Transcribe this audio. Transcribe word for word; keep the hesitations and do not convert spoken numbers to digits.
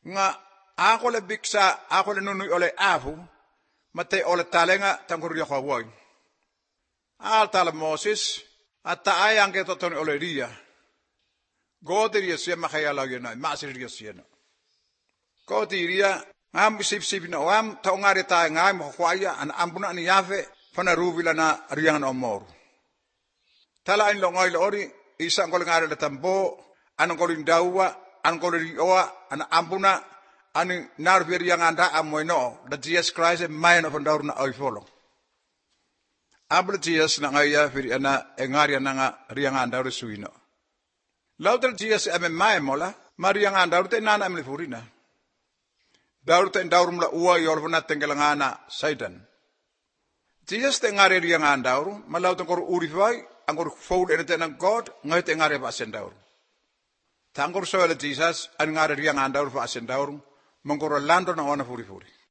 Nga ako le biksa, ako le nunui ole afu, mate ole talenga tangkuria kwa woi. Al tala Moses, at taayang ke totoni ole ria. Godi ria siya makaya lagi na, maasir ria siya na. Godi ria, ngam sip-sip na oam, taongari tayo ngam makakwaya, an ambuna ni Yahweh, panaruvila na riangan omoru. Tala in longoy lori, isa ang kolingari na tambo, anong koling dawa, anong koling oa, an ambuna, anong narviri ang anda amoy no, that Jesus Christ ay mayan of andaur na ay follow. Abla Jesus na ngaya firi ana engaria na nga riang andaur suino. Lauter Jesus ay mayan mola, mariang andaur te nana amli furina. Daur te daur mula ua yorvana tenggelangana Satan. Jesus te ngari riang andaur, malautan kor urifai, ang kor fold ene ng God, ngay te ngari pa asendaur. Tangkor soela Jesus, ang ngari riang andaur pa asendaur, mangkor lando na wana furi-furi.